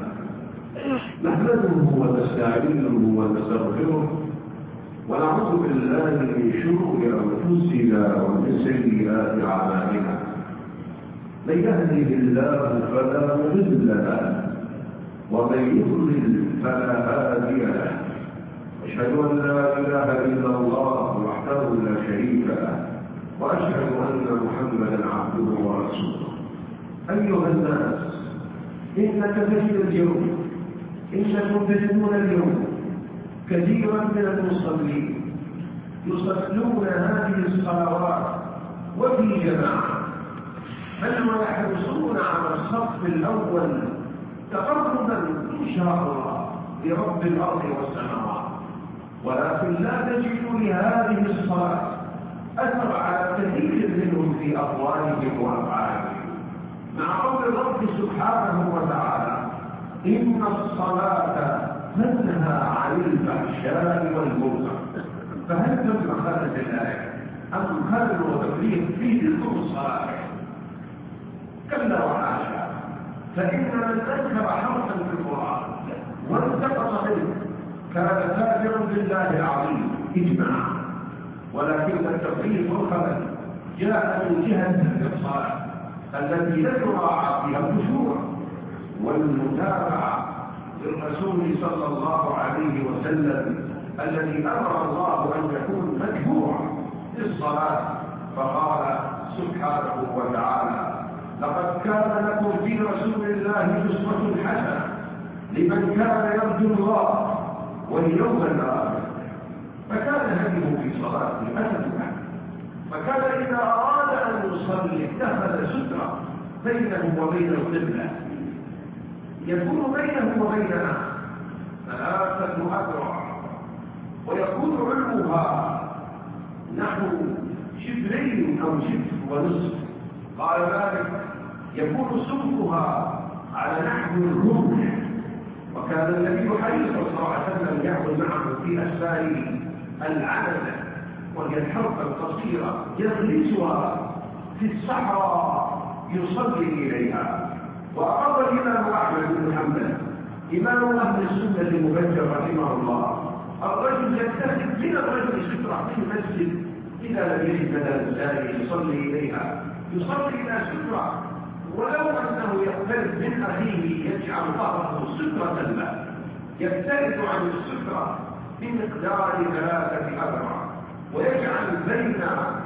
نحمده ونستعينه ونستغفره ونعوذ بالله من شرور أنفسنا ومن سيئات أعمالنا، من يهده الله فلا مضل له ومن يضلل فلا هادي له، أشهد أن لا إله إلا الله وحده لا شريك له، وأشهد أن محمدا عبده ورسوله. أيها الناس، إن كثير اليوم إنكم تجدون اليوم كثيرا من المصلين يصلون هذه الصلوات وفي جماعة، بل ويحرصون على الصف الأول تقربا إن شاء الله لرب الأرض والسماوات، ولكن لا تجد لهذه الصلاة أثر على كثير منهم في أقوالهم وأفعالهم، مع قول الرب سبحانه وتعالى إن الصلاة تنهى عن الفحشاء والمنكر. فهل تم خلت الآية أم خلل وتفريق في تلك الصلاة؟ كلا وحاشا، فإن من أنكر حرفا في القرآن وانتقص منه كان كافرا بالله العظيم إجماعا، ولكن التفريق والخلل جاء من جهة تلك الصلاة التي لا يراعى فيها الخشوع والمتابعة للرسول صلى الله عليه وسلم الذي أمر الله أن يكون متبوعا للصلاة، فقال سبحانه وتعالى لقد كان لكم في رسول الله أسوة حسنة لمن كان يرجو الله واليوم الآخر. فكان هديه في صلاته أسوة، فكان إذا أراد أن يصلي اتخذ سترة بينه وبين القبلة يكون بينه وبيننا ثلاثة أذرع، ويكون علمها نحو شبرين أو شبر ونصف. قال ذلك يكون سمكها على نحو الرمح، وكان النبي حريصا صلى الله عليه وسلم يأخذ معه في أسفاره العنزة، وهي الحرف القصيرة يغلسها في الصحراء يصلي إليها. وأقر الإمام أحمد بن حنبل إمام أهل السنة المبجل رحمه الله الرجل يجتهد من الرجل سترة في المسجد إذا لم يجد مدى ثاني يصلي إليها، يصلي إلى سترة، ولو أنه يختلف من أخيه يجعل ظهره سترة له، يختلف عن السترة بمقدار ثلاثة أذرع، ويجعل بين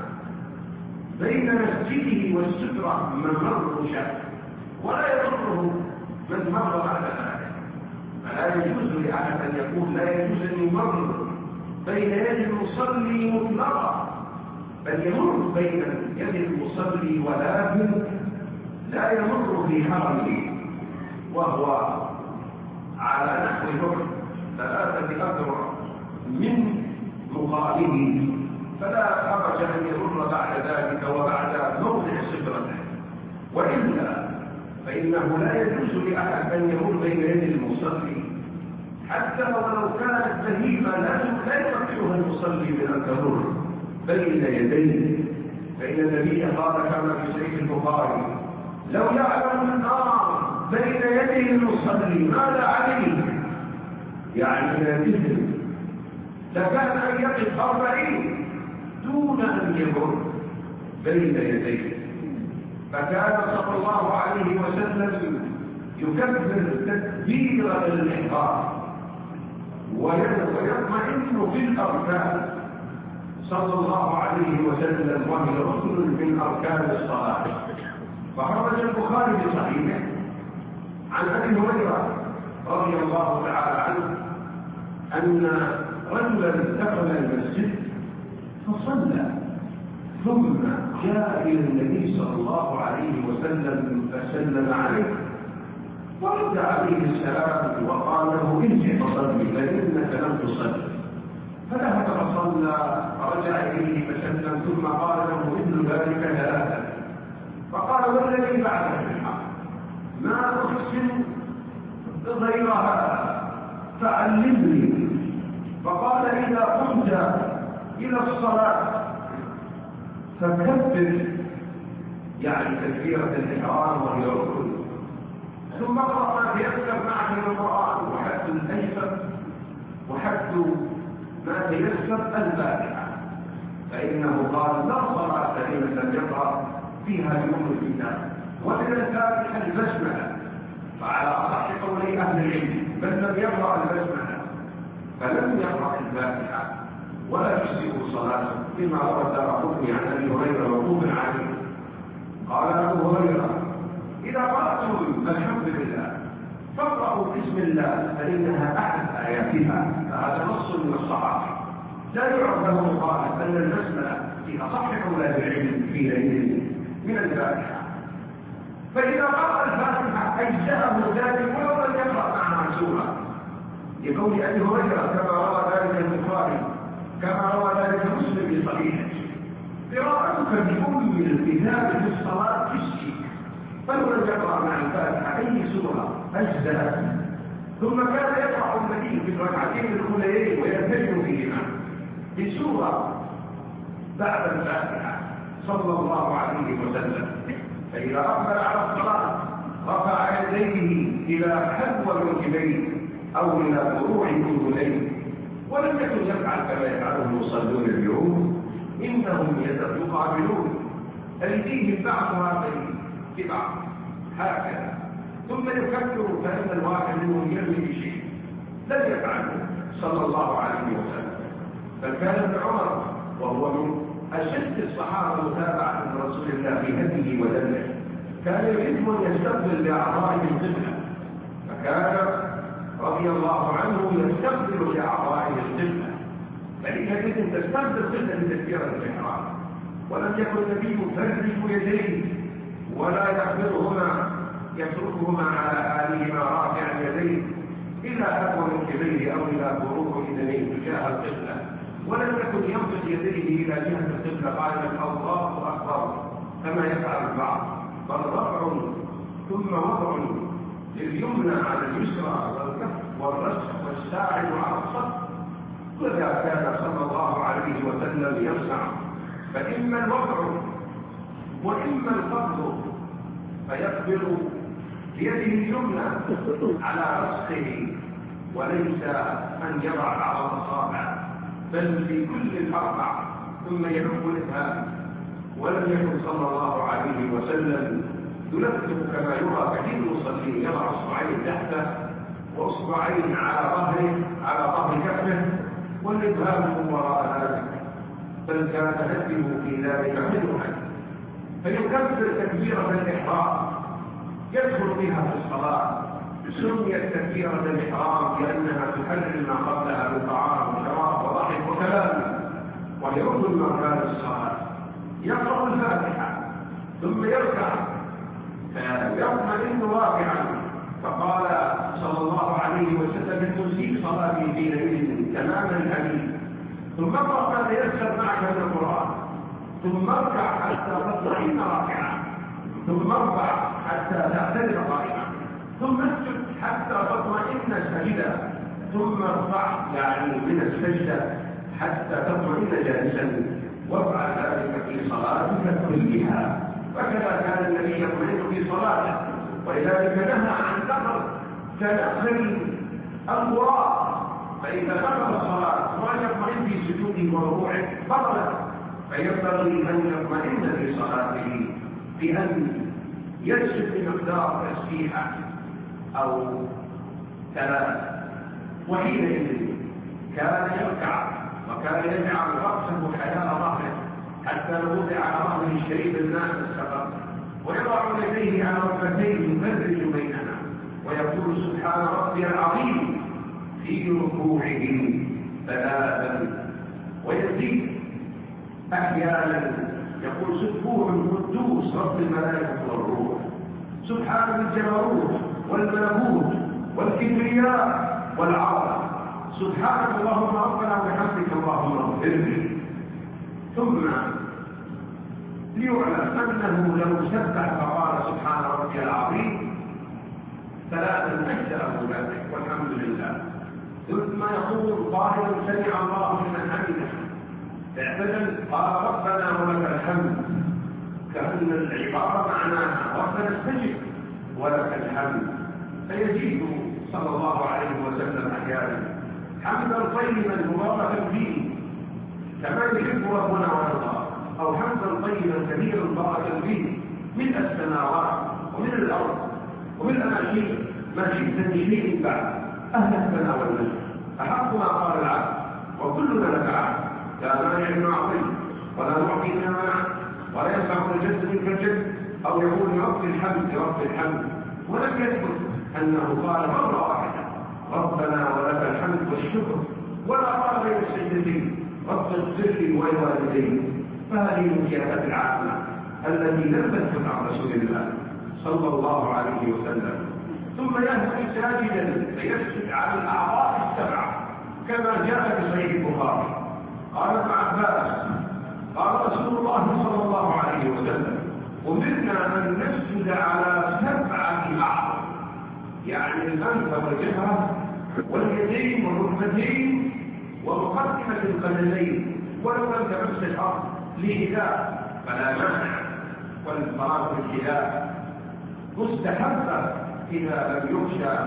بين مسجده والسترة ممر شهر، ولا يضره من مر بعد ذلك. فلا يجوز لأحد أن يقول لا يجوز أن يمر بين يد المصلي مطلقا، بل يمر بين يد المصلي ولكن لا يمر في حرمه وهو على نحو الحكم ثلاثة أذرع من مقابله، فلا حرج أن يمر بعد ذلك وبعد موضع سترته. وإلا فإنه لا يجوز لأحد أن يمر بين يد المصلي حتى ولو كانت بهيمة لا يستطيعها المصلي من أن تمر بين يديه، فإن النبي قال كما في صحيح البخاري لو يعلم النار بين يدي المصلي ماذا عليه، يعني لا تهم لكان أن يقف أربعين دون أن يمر بين يديه. فكان صلى الله عليه وسلم يكبر تكبير الإحرام ويطمئن في الأركان صلى الله عليه وسلم، وهي ركن من أركان الصلاة. فخرج البخاري بصحيحه عن أبي هريرة رضي الله تعالى عنه أن رجلا دخل المسجد فصلى، ثم جاء إلى النبي صلى الله عليه وسلم فسلم عليه ورد عليه السلام وقال له ارجع فصلي فإنك لم تصلي. فذهب فصلى فرجع إليه فسلم ثم قال له مثل ذلك ثلاثة. فقال والذي بعد الحق ما أحسن غيرها فعلمني. فقال إذا قمت إلى الصلاة فكبر، يعني تكبيرة الإحرام وهي ركن، ثم اقرأ ما تيسر معه من القرآن، وحد الأيسر وحد ما تيسر الفاتحة، فإنه قال لا صلاة لمن لم يقرأ فيها بأم الكتاب، ومن الفاتحة البسملة، فعلى أصح قولي أهل العلم من لم يقرأ البسملة فلم يقرأ الفاتحة ولا تجزئ صلاته، بما ورد ربطني عن أبي هريرة موقوفا عليه. قال أبو هريرة إذا قرأتم الحمد لله فاقرأوا بسم الله فإنها أحد آياتها. فهذا نص من الصحابة لا يعرف له مخالف أن البسملة في أصح أولاد العلم في ليل من الفاتحة. فإذا قرأ الفاتحة أجزأه ذلك ولو لم يقرأ معها سورة، لقول أبي هريرة كما روى ذلك البخاري كما روى ذلك مسلم في صحيحه: قراءتك بأم الكتاب في الصلاة تشفي. فلو لم يقرأ مع الفاتحة أي سورة أجزأ. ثم كان يقرأ النبي في الركعتين الأوليين ويلتزم فيهما بسورة بعد الفاتحة صلى الله عليه وسلم. فإذا أقبل على الصلاة رفع يديه إلى حذو منكبيه أو إلى فروع أذنيه، ولم يكن يفعل كما يفعله المصلون اليوم، إنهم يقابلون أيديهم بعضها ببعض هكذا، ثم يكبر فإن الواحد منهم يرمي بشيء. لم يفعله صلى الله عليه وسلم. فكان ابن عمر وهو من أشد الصحابة متابعة لرسول الله في هديه ودله كان يحب أن يستقبل بأعضائه القبلة، فكان رضي الله عنه يستقبل بأعضائه القبلة، فإنك تستقبل قبلة بتكبيرة الإحرام. ولم يكن النبي يفرج يديه ولا يقبضهما يتركهما على آلهما رافعا يديه إلا حذو منكبيه أو إلى فروع أذنيه تجاه القبلة، ولم يكن ينفض يديه إلى جهة القبلة قائلا الله أكبر كما يفعل البعض، بل رفع ثم وضع لليمنى على اليسرى والكف والرسخ والساعد على الصف. وذا كان صلى الله عليه وسلم يصنع، فإما الوضع وإما القبض، فيقبل بيده اليمنى على رسخه وليس أن يضع بعض الأصابع بل في كل الأربع ثم يلف الإبهام. ولم يكن صلى الله عليه وسلم يلفظ كما يرى كثير المصلين يضع اصبعين تحته واصبعين على ظهره على ظهر كفه والإبهام من وراء ذلك، بل كان هديه في ذلك حلوا. فيكبر تكبيرة الإحرام يدخل بها في الصلاة. سميت تكبيرة الإحرام لأنها تحلل ما قبلها من طعام وشراب وضحك وكلام، وهي ركن من أركان الصلاة. يقرأ الفاتحة ثم يركع فيطمئن راكعا، فقال صلى الله عليه وسلم: تزيد صلاتي في ليل تماما أمين. ثم اقرأ ما تيسر معك من القرآن، ثم اركع حتى تطمئن راكعا، ثم ارفع حتى تعتدل قائما، ثم اسجد حتى تطمئن ساجدا، ثم ارفع يعني من السجدة حتى تطمئن جالسا، وافعل ذلك في صلاتك كلها. وكذا كان النبي يطمئن في صلاته، ولذلك نهى عن نقر كنقر الغراب. فإذا نقر الصلاة وأن يطمئن في سجوده وركوعه بطلت، فينبغي أن يطمئن في صلاته بأن يسجد بمقدار تسبيحة أو ثلاث، وحينئذ كان يركع وكان يجعل رأسه حيال ظهره حتى لو وضع على ظهره الشريف الناس السبب، ويضع يديه على ركبتيه يفرج بيننا ويقول سبحان ربي العظيم في ركوعه ثلاثا، ويزيد أحيانا يقول سبوح قدوس رب الملائكة والروح، سبحان الجبروت والملكوت والكبرياء والعظمة، سبحانك اللهم ربنا وبحمدك اللهم اغفر لي. ثم ليعلم أنه لو سبح فقال سبحان ربي العظيم ثلاثا أجزأه ذلك والحمد لله، ثم يقول قائلا سمع الله لمن حمده، اعتدل قال ربنا ولك الحمد، كأن العبارة معناها ربنا استجب ولك الحمد، فيزيد صلى الله عليه وسلم أحيانا حمدا طيبا مباركا فيه كما يحب ربنا ويرضى، أو حمدا طيبا كثيرا مباركا فيه من السماوات ومن الأرض ومن الأماكن ما شئت من شيء بعد أهل الثناء والمجد أحق ما قال العبد وكلنا لك عبد لا مانع من عظيم ولا معطي من منع ولا ينفع الجد منك الجد، أو يقول رب الحمد رب الحمد، ولم يثبت أنه قال مرة واحدة ربنا ولك الحمد والشكر، ولا قال بين السجدتين رب اغفر لي ولوالدي، فهذه الزيادات العامة التي لم تثبت عن رسول الله صلى الله عليه وسلم. ثم يهوي ساجدا فيسجد على الأعضاء السبعة كما جاء في صحيح البخاري. قال ابن عباس قال رسول الله صلى الله عليه وسلم أمرنا أن نسجد على سبعة أعضاء، يعني الأنف والجبهة واليدين والركبتين ومقدمة القدمين، ولو لم تمس الأرض لإله فلا مانع، والفراغ في الخلاف مستحبة إذا لم يخشى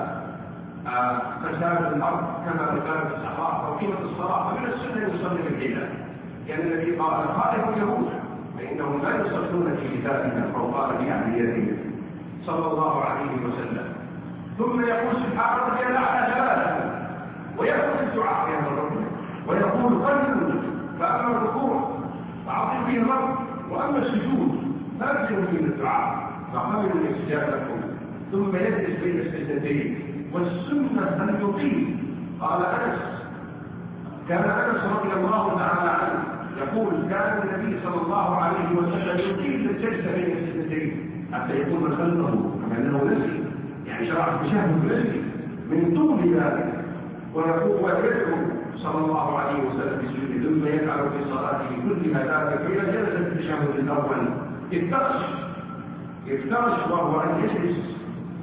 مسافة الأرض كما كانت الصحراء أو قيمة الصلاة، فمن السنة يصلي بالحلال، يعني الذي قال خالف اليهود فإنهم لا يصلون في كتابنا أو قال في أهليتهم صلى الله عليه وسلم. ثم يقول سبحان ربي الأعلى ثلاثة ويقول الدعاء في هذا الركن، ويقول قلبوا، فأما الركوع فعظم فيه الرب، وأما السجود فأبشروا فيه الدعاء فقبلوا الاستجابة لكم، ثم يجلس بين السجدتين، والسنة أن يطيل. قال أنس كان أنس رضي الله تعالى عنه يقول كان النبي صلى الله عليه وسلم يطيل الجلسة بين السجدتين حتى يكون من خلفه كأنه نسي، يعني شرع التشهد نسي من طول ذلك، ويقول ويدعو صلى الله عليه وسلم بسجوده، ثم يفعل في صلاته كلها ذلك فإذا جلس التشهد الأول افترش افترش وهو أن يجلس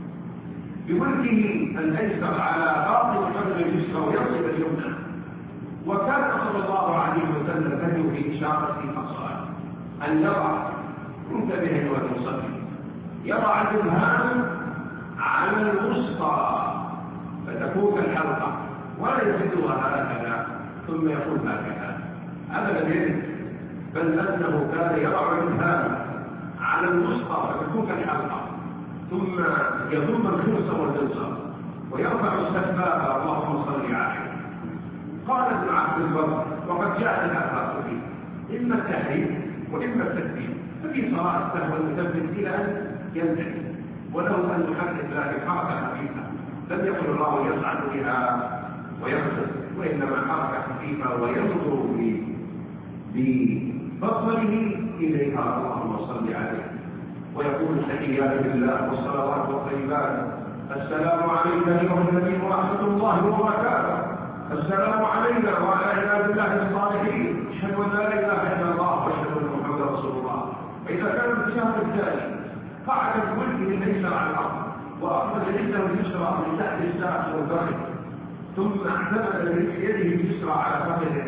بملكه الأيسر على باطن قدم اليسرى وينصب اليمنى، وكان صلى الله عليه وسلم تدعو في إشارة الصلاة أن يضع منتبها والمصلي يضع الإبهام على الوسطى فتكون الحلقة ولا يزيدها هكذا ثم يقول هكذا، هذا لم يرد، بل أنه كان يضع الإبهام على الوسطى فتكون الحلقة ثم يضم الخمس والتنصر ويرفع السبابة اللهم صل عليه. قال ابن عبد البر وقد جاء الآثار فيه إما التحريم وإما التكبير، ففي صلاة السهو المثبت إلى أن ينتهي، ولو أن نحدث ذلك حركة خفيفة لم يكن الله يصعد بها ويقصد، وإنما حركة خفيفة وينظر ببصره إليها اللهم صل عليه، ويقول التحيات لله والصلوات والطيبات السلام عليك أيها النبي ورحمة الله وبركاته، السلام علينا وعلى عباد الله الصالحين، أشهد أن لا إله إلا الله وأشهد أن محمدا رسول الله. فإذا كان الشهر الثاني قعد بملكه الأيسر على الأرض وأخرج يده اليسرى من تحت الساعة والفخذ، ثم اعتمد بيده اليسرى على فخذه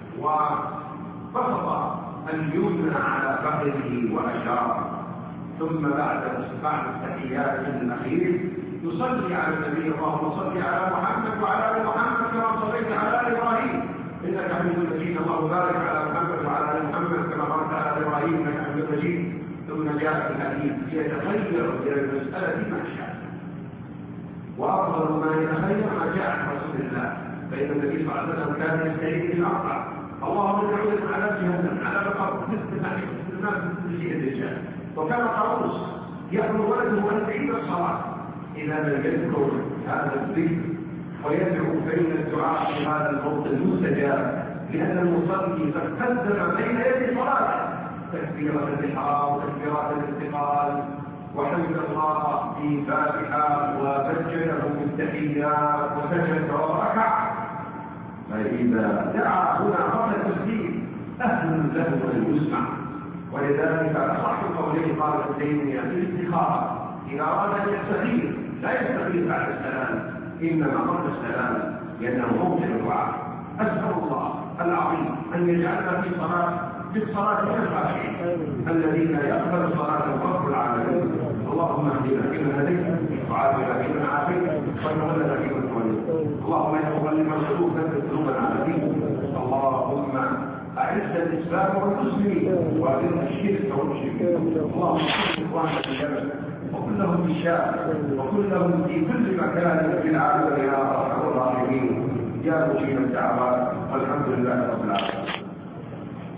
وبسط اليمنى على فخذه وأشار، ثم بعد بعد التحيات الأخير يصلي على النبي اللهم صل على محمد وعلى ال محمد كما صليت على ابراهيم انك حميد مجيد، اللهم بارك على محمد وعلى ال محمد كما باركت على ابراهيم انك حميد مجيد. ثم جاء الحديث يتخير الى المساله ما شاء، وافضل ما يتخير ما جاء عن رسول الله، فان النبي صلى الله عليه وسلم كان يستعيذ بالاربع: اللهم اني اعوذ بك على جهنم، على بقر، مثل ما يحدث الناس مثل شيء الرجال. وكان طاووس يامر ولده ان يعيد الصلاه اذا لم يذكر هذا الذكر ويدعو بين الدعاء في هذا الموطن المستجاب، لان المصلي قد قدم بين يدي صلاته تكبيره الاحرام وتكبيرات الانتقال وحمد الله في فاتحه وسجده بالتحيات وسجد وركع. فاذا دعا هنا قبل التسليم اهل له ان يسمع. ولذلك اصح قوله قال ابن تيميه في الاستخاره: اذا اراد ان يستخير لا يستخير بعد السلام، انما قبل السلام، لانه موضع الدعاء. اسال الله العظيم ان يجعلنا في صلاه في الصلاه من الخاشعين الذين يقبل صلاتهم رب العالمين. اللهم اهدنا فيمن هديت وعافنا فيمن عافيت وتولنا فيمن توليت. اللهم يا مقلب القلوب ثبت قلوبنا على دينك. اللهم اعز الاسلام والمسلمين واذل الشرك والمشركين. اللهم كن اخواننا في الجبل وكلهم في الشام وكلهم في كل مكان في العالم يا ارحم الراحمين يا مجيب الدعوات. والحمد لله رب العالمين.